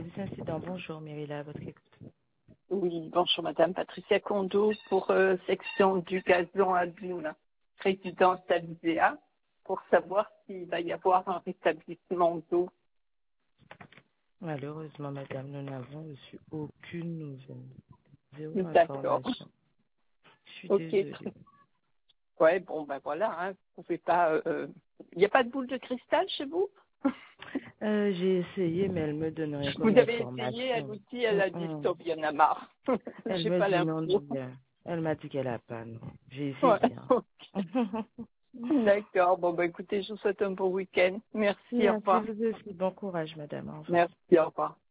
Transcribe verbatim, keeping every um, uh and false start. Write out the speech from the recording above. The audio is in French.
service incident. Bonjour, Myrila, à votre écoute. Oui, bonjour Madame Patricia Kondo pour euh, section du gazon à Dune, résidence Alizéa, pour savoir s'il va y avoir un rétablissement d'eau. Malheureusement, madame, nous n'avons reçu aucune nouvelle. Zéro D'accord. information. Je suis Ok. désolée. Ouais, bon ben voilà, hein, vous pouvez pas. Il euh, n'y a pas de boule de cristal chez vous? Euh, j'ai essayé, mais elle me donne rien Vous comme avez essayé, elle information. aussi, elle a dit Mm-mm. stop, il y en a marre. Elle J'ai me pas dit non, l'info. Nia. Elle m'a dit qu'elle a pas, non. J'ai Ouais. essayé. Hein. D'accord. Bon ben écoutez, je vous souhaite un bon week-end. Merci, au Merci revoir. vous aussi. Bon courage, madame. Au revoir. Merci, au revoir.